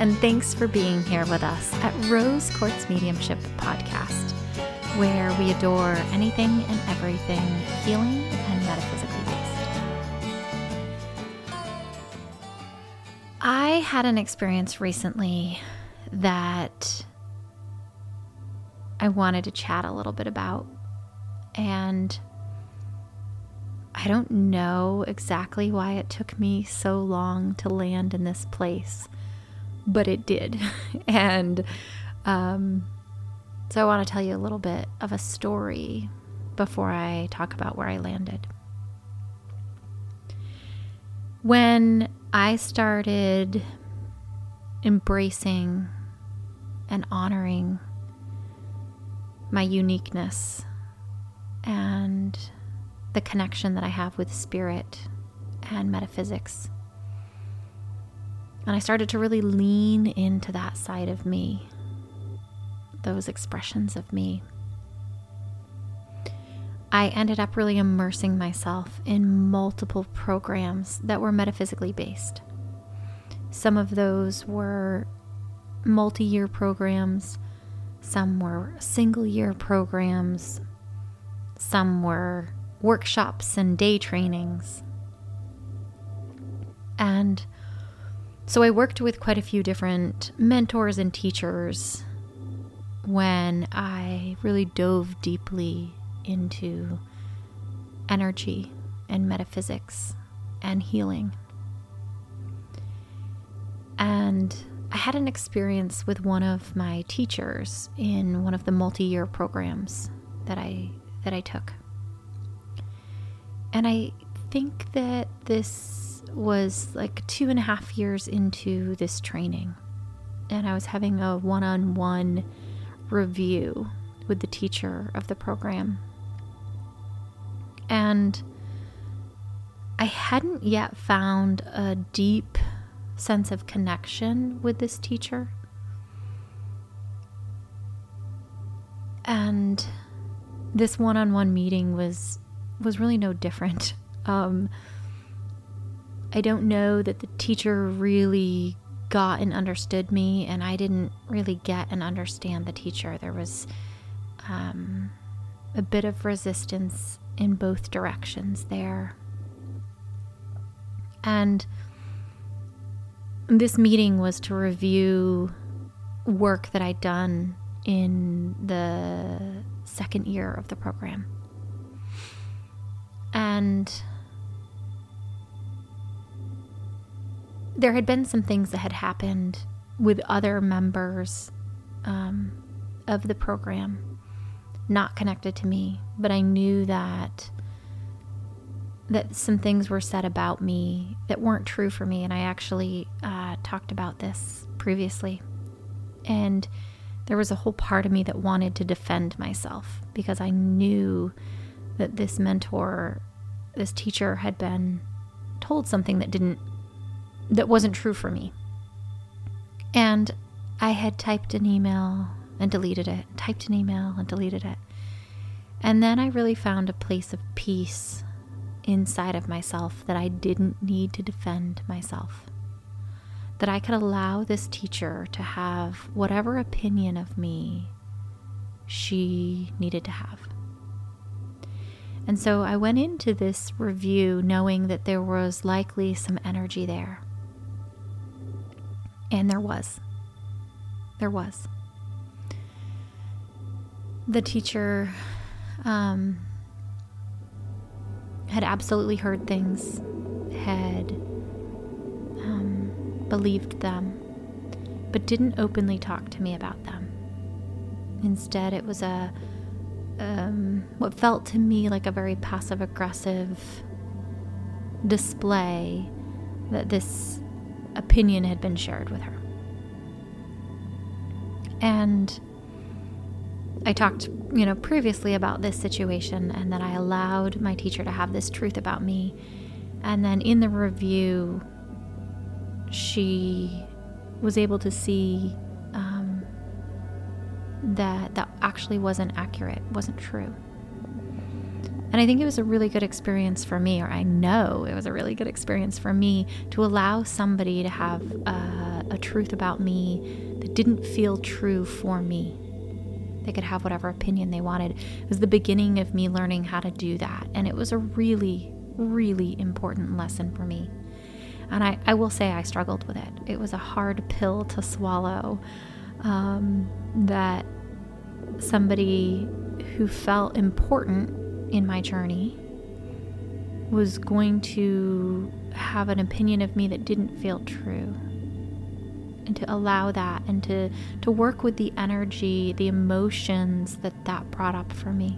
and thanks for being here with us at Rose Quartz Mediumship Podcast, where we adore anything and everything healing and metaphysically based. I had an experience recently that I wanted to chat a little bit about, and I don't know exactly why it took me so long to land in this place, but it did. And so I want to tell you a little bit of a story before I talk about where I landed. When I started embracing and honoring my uniqueness and the connection that I have with spirit and metaphysics, and I started to really lean into that side of me, those expressions of me, I ended up really immersing myself in multiple programs that were metaphysically based. Some of those were multi-year programs, some were single-year programs, some were workshops and day trainings. And so I worked with quite a few different mentors and teachers when I really dove deeply into energy and metaphysics and healing. And I had an experience with one of my teachers in one of the multi-year programs that I took. And I think that this was like 2.5 years into this training. And I was having a one-on-one review with the teacher of the program. And I hadn't yet found a deep sense of connection with this teacher. And this one-on-one meeting was really no different. I don't know that the teacher really got and understood me, and I didn't really get and understand the teacher. There was a bit of resistance in both directions there. And this meeting was to review work that I'd done in the second year of the program. And there had been some things that had happened with other members of the program, not connected to me, but I knew that some things were said about me that weren't true for me, and I actually talked about this previously. And there was a whole part of me that wanted to defend myself because I knew that this mentor, this teacher, had been told something that wasn't true for me. And I had typed an email and deleted it, typed an email and deleted it. And then I really found a place of peace inside of myself that I didn't need to defend myself. That I could allow this teacher to have whatever opinion of me she needed to have. And so I went into this review knowing that there was likely some energy there. And there was. The teacher had absolutely heard things, had believed them, but didn't openly talk to me about them. Instead, it was what felt to me like a very passive-aggressive display that this opinion had been shared with her. And I talked, previously about this situation, and that I allowed my teacher to have this truth about me. And then in the review, she was able to see that actually wasn't accurate, wasn't true. And I think it was a really good experience for me, or I know it was a really good experience for me to allow somebody to have a truth about me that didn't feel true for me. They could have whatever opinion they wanted. It was the beginning of me learning how to do that. And it was a really, really important lesson for me. And I will say I struggled with it. It was a hard pill to swallow, that somebody who felt important in my journey was going to have an opinion of me that didn't feel true. And to allow that, and to work with the energy, the emotions that brought up for me.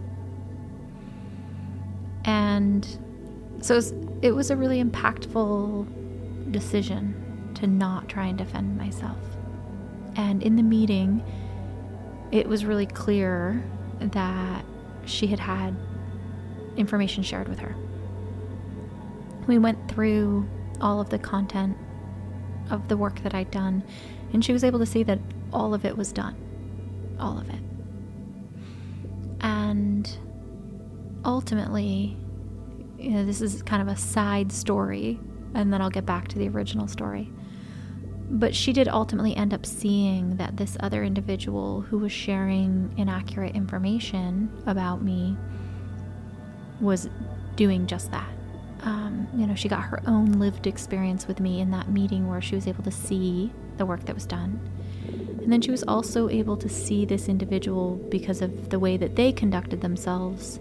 And so it was a really impactful decision to not try and defend myself. And in the meeting, it was really clear that she had information shared with her. We went through all of the content of the work that I'd done, and she was able to see that all of it was done. All of it. And ultimately, this is kind of a side story, and then I'll get back to the original story. But she did ultimately end up seeing that this other individual who was sharing inaccurate information about me was doing just that. She got her own lived experience with me in that meeting where she was able to see the work that was done. And then she was also able to see this individual because of the way that they conducted themselves,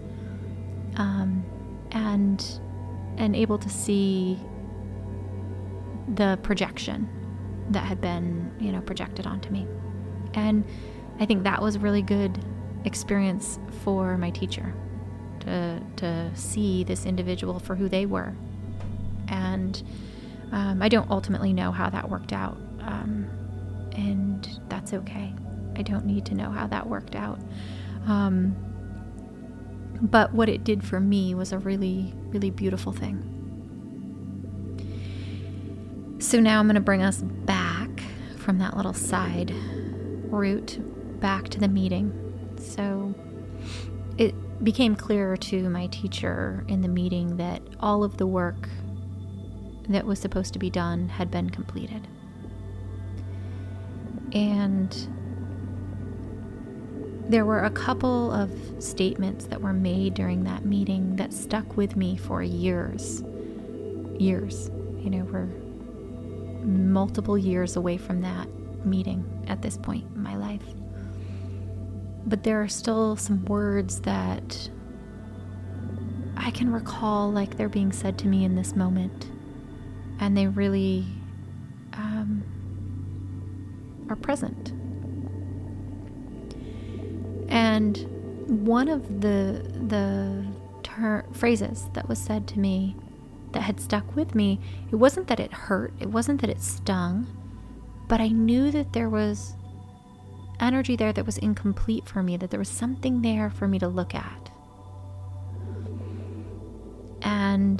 and able to see the projection that had been, projected onto me. And I think that was a really good experience for my teacher to see this individual for who they were. And I don't ultimately know how that worked out. And that's okay. I don't need to know how that worked out. But what it did for me was a really, really beautiful thing. So now I'm going to bring us back from that little side route back to the meeting. So it became clear to my teacher in the meeting that all of the work that was supposed to be done had been completed. And there were a couple of statements that were made during that meeting that stuck with me for years. We're multiple years away from that meeting at this point in my life. But there are still some words that I can recall like they're being said to me in this moment. And they really are present. And one of the phrases that was said to me that had stuck with me, it wasn't that it hurt, it wasn't that it stung, but I knew that there was energy there that was incomplete for me, that there was something there for me to look at. And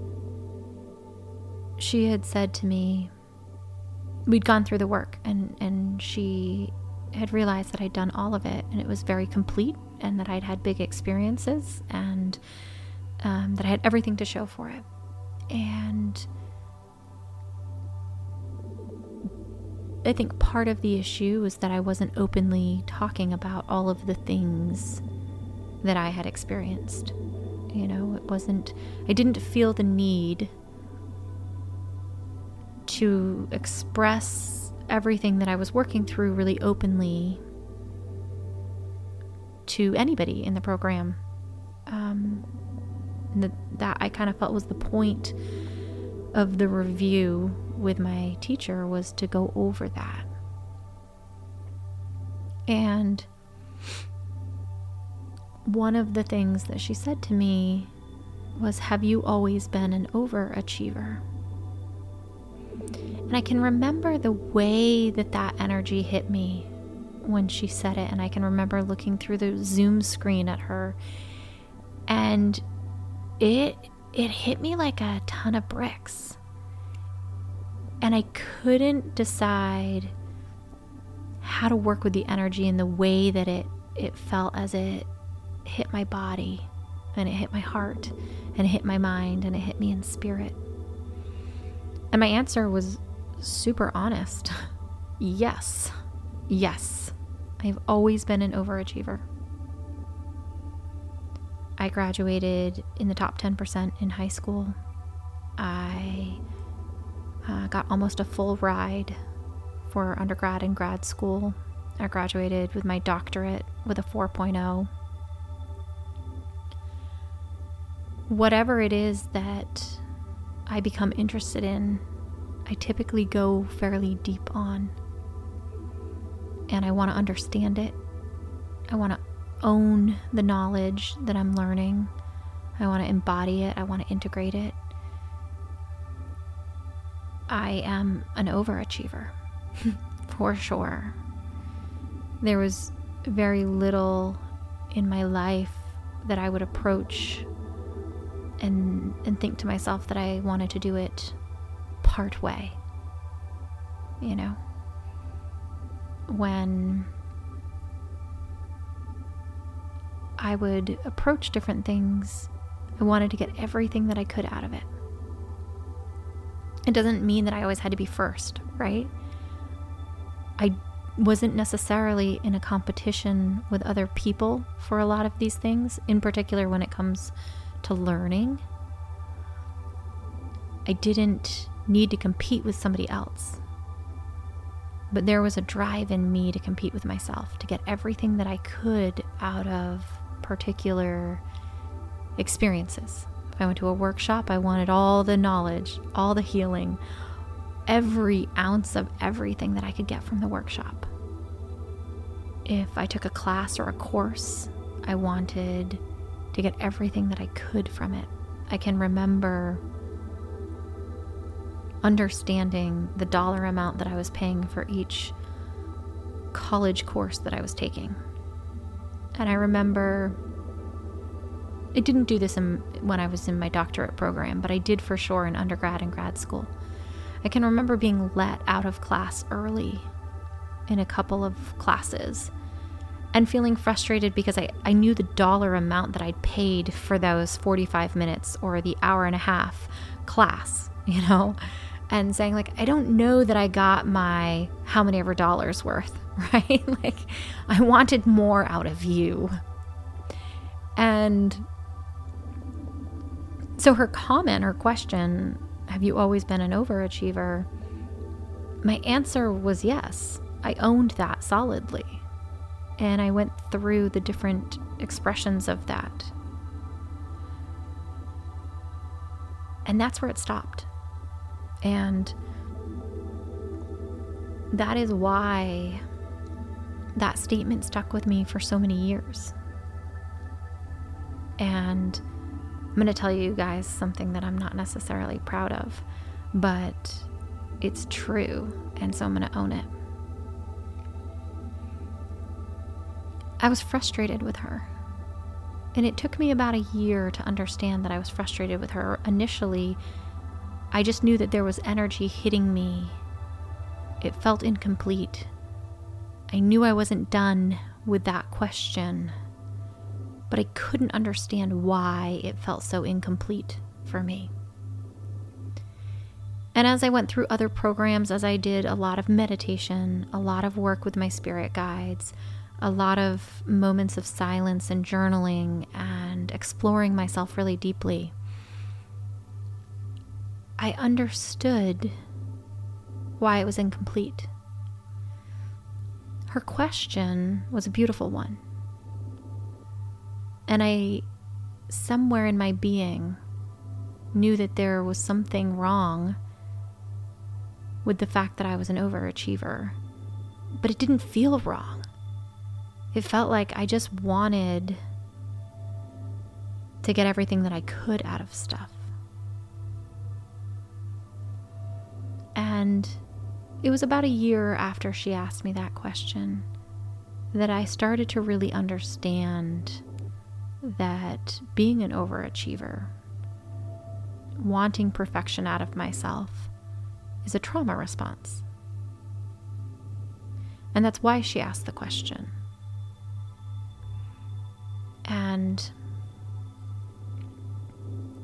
she had said to me, we'd gone through the work, and she had realized that I'd done all of it, and it was very complete, and that I'd had big experiences, and that I had everything to show for it. And I think part of the issue was that I wasn't openly talking about all of the things that I had experienced. I didn't feel the need to express everything that I was working through really openly to anybody in the program. That I kind of felt was the point of the review with my teacher, was to go over that. And one of the things that she said to me was, have you always been an overachiever? And I can remember the way that energy hit me when she said it. And I can remember looking through the Zoom screen at her, and it hit me like a ton of bricks. And I couldn't decide how to work with the energy in the way that it felt as it hit my body. and it hit my heart, and it hit my mind, and it hit me in spirit. And my answer was super honest. Yes. I've always been an overachiever. I graduated in the top 10% in high school. I got almost a full ride for undergrad and grad school. I graduated with my doctorate with a 4.0. Whatever it is that I become interested in, I typically go fairly deep on. And I want to understand it. I want to own the knowledge that I'm learning. I want to embody it. I want to integrate it. I am an overachiever, for sure. There was very little in my life that I would approach and think to myself that I wanted to do it part way. You know, when I would approach different things, I wanted to get everything that I could out of it. It doesn't mean that I always had to be first, right? I wasn't necessarily in a competition with other people for a lot of these things, in particular when it comes to learning. I didn't need to compete with somebody else. But there was a drive in me to compete with myself, to get everything that I could out of particular experiences. If I went to a workshop, I wanted all the knowledge, all the healing, every ounce of everything that I could get from the workshop. If I took a class or a course, I wanted to get everything that I could from it. I can remember understanding the dollar amount that I was paying for each college course that I was taking. And I remember, I didn't do this when I was in my doctorate program, but I did for sure in undergrad and grad school. I can remember being let out of class early in a couple of classes and feeling frustrated because I knew the dollar amount that I'd paid for those 45 minutes or the hour and a half class, you know, and saying like, I don't know that I got my how many ever dollars worth, right? Like I wanted more out of you. And so her comment, her question, have you always been an overachiever? My answer was yes. I owned that solidly. And I went through the different expressions of that. And that's where it stopped. And that is why that statement stuck with me for so many years. And I'm going to tell you guys something that I'm not necessarily proud of, but it's true, and so I'm going to own it. I was frustrated with her, and it took me about a year to understand that I was frustrated with her. Initially, I just knew that there was energy hitting me. It felt incomplete. I knew I wasn't done with that question, but I couldn't understand why it felt so incomplete for me. And as I went through other programs, as I did a lot of meditation, a lot of work with my spirit guides, a lot of moments of silence and journaling and exploring myself really deeply, I understood why it was incomplete. Her question was a beautiful one. And I, somewhere in my being, knew that there was something wrong with the fact that I was an overachiever. But it didn't feel wrong. It felt like I just wanted to get everything that I could out of stuff. And it was about a year after she asked me that question that I started to really understand that being an overachiever, wanting perfection out of myself, is a trauma response. And that's why she asked the question. And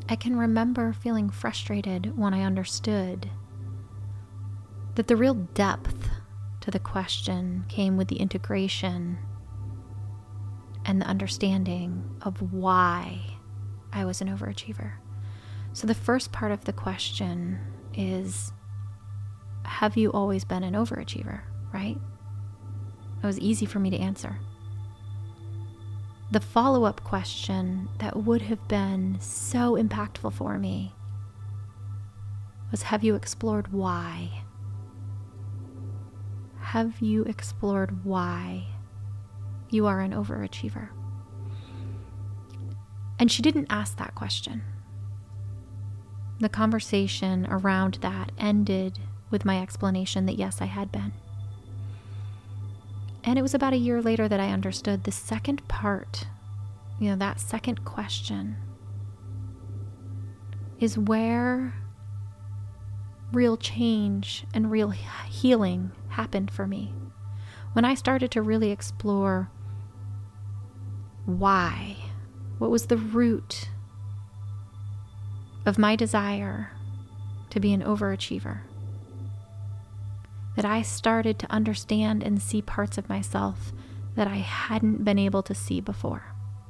I can remember feeling frustrated when I understood that the real depth to the question came with the integration and the understanding of why I was an overachiever. So the first part of the question is, have you always been an overachiever, right? It was easy for me to answer. The follow-up question that would have been so impactful for me was, have you explored why? Have you explored why you are an overachiever? And she didn't ask that question. The conversation around that ended with my explanation that yes, I had been. And it was about a year later that I understood the second part, that second question is where real change and real healing happened for me. When I started to really explore why, what was the root of my desire to be an overachiever, that I started to understand and see parts of myself that I hadn't been able to see before.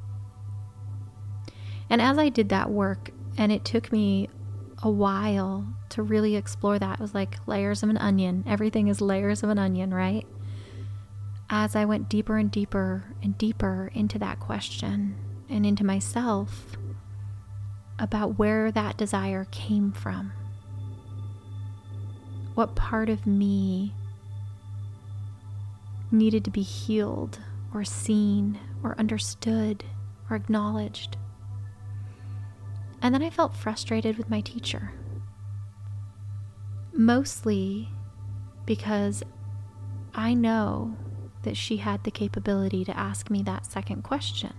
And as I did that work, and it took me a while to really explore that, it was like layers of an onion. Everything is layers of an onion, right? As I went deeper and deeper and deeper into that question and into myself about where that desire came from. What part of me needed to be healed or seen or understood or acknowledged. And then I felt frustrated with my teacher. Mostly because I know that she had the capability to ask me that second question.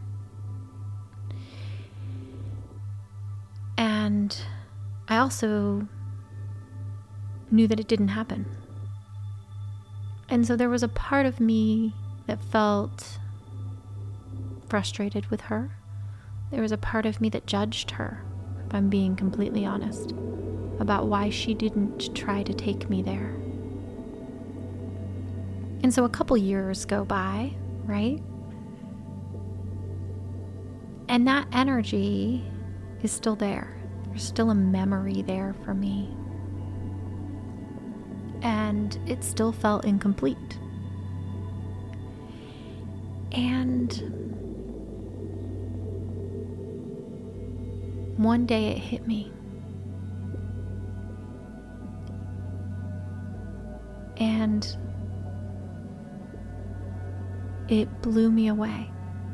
And I also knew that it didn't happen. And so there was a part of me that felt frustrated with her. There was a part of me that judged her, if I'm being completely honest, about why she didn't try to take me there. And so a couple years go by, right? And that energy is still there. There's still a memory there for me. And it still felt incomplete. And one day it hit me. And it blew me away.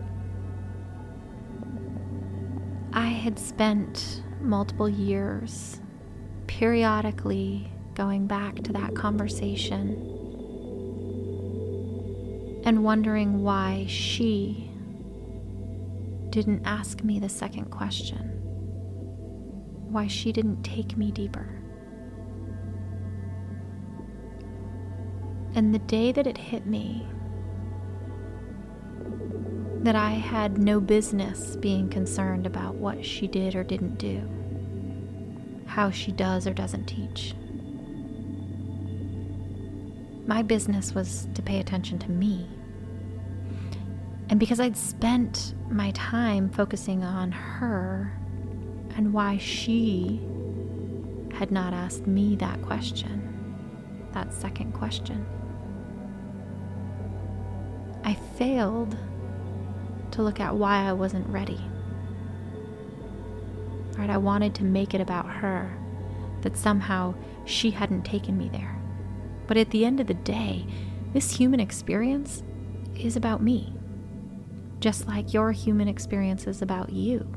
I had spent multiple years periodically going back to that conversation and wondering why she didn't ask me the second question, why she didn't take me deeper. And the day that it hit me that I had no business being concerned about what she did or didn't do, how she does or doesn't teach. My business was to pay attention to me. And because I'd spent my time focusing on her and why she had not asked me that question, that second question, I failed to look at why I wasn't ready. Right? I wanted to make it about her, that somehow she hadn't taken me there. But at the end of the day, this human experience is about me, just like your human experience is about you.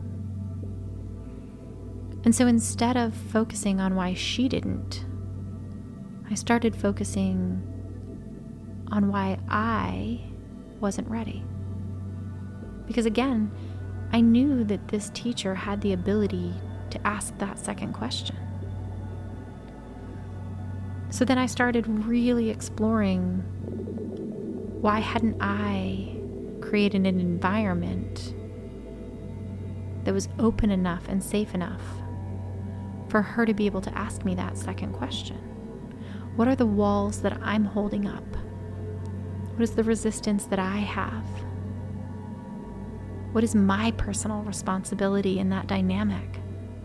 And so instead of focusing on why she didn't, I started focusing on why I wasn't ready. Because again, I knew that this teacher had the ability to ask that second question. So then I started really exploring, why hadn't I created an environment that was open enough and safe enough for her to be able to ask me that second question. What are the walls that I'm holding up? What is the resistance that I have? What is my personal responsibility in that dynamic?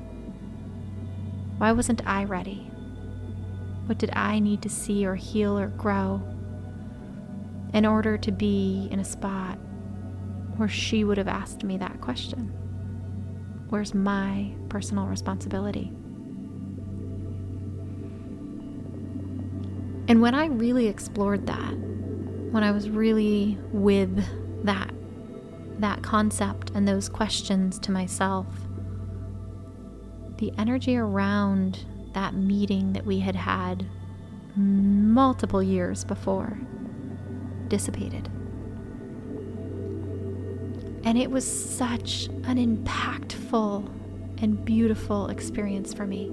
Why wasn't I ready? What did I need to see or heal or grow in order to be in a spot where she would have asked me that question? Where's my personal responsibility? And when I really explored that, when I was really with that concept and those questions to myself, the energy around that meeting that we had had multiple years before dissipated. And it was such an impactful and beautiful experience for me.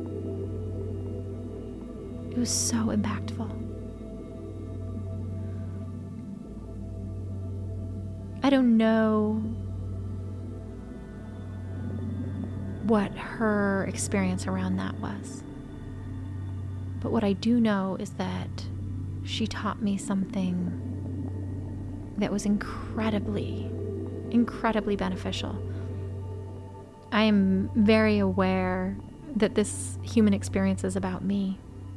It was so impactful. I don't know what her experience around that was. But what I do know is that she taught me something that was incredibly beneficial. I am very aware that this human experience is about me.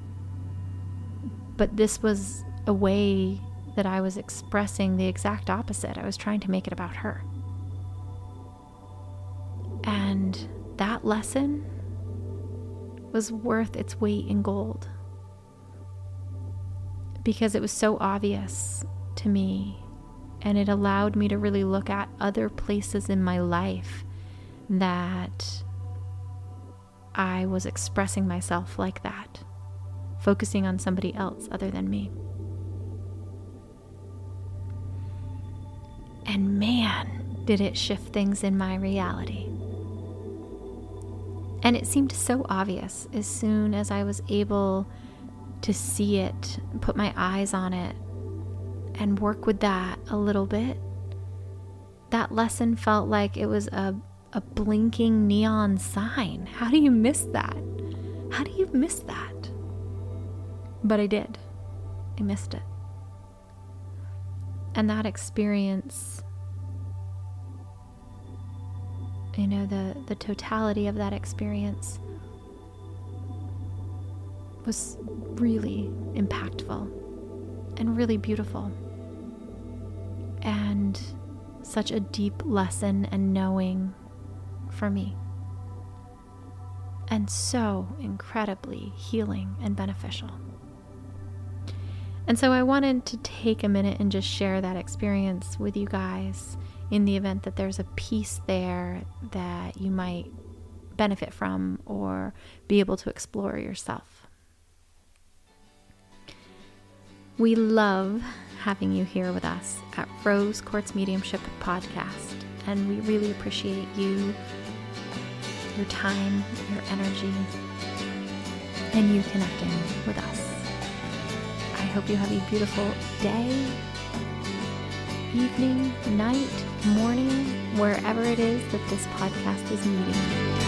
But this was a way that I was expressing the exact opposite. I was trying to make it about her. And that lesson was worth its weight in gold, because it was so obvious to me, and it allowed me to really look at other places in my life that I was expressing myself like that, focusing on somebody else other than me. And man, did it shift things in my reality. And it seemed so obvious as soon as I was able to see it, put my eyes on it, and work with that a little bit. That lesson felt like it was a blinking neon sign. How do you miss that? How do you miss that? But I did. I missed it. And that experience, the totality of that experience was really impactful and really beautiful, and such a deep lesson and knowing for me, and so incredibly healing and beneficial. And so I wanted to take a minute and just share that experience with you guys, in the event that there's a piece there that you might benefit from or be able to explore yourself. We love having you here with us at Rose Quartz Mediumship Podcast, and we really appreciate you, your time, your energy, and you connecting with us. I hope you have a beautiful day, evening, night, morning, wherever it is that this podcast is meeting you.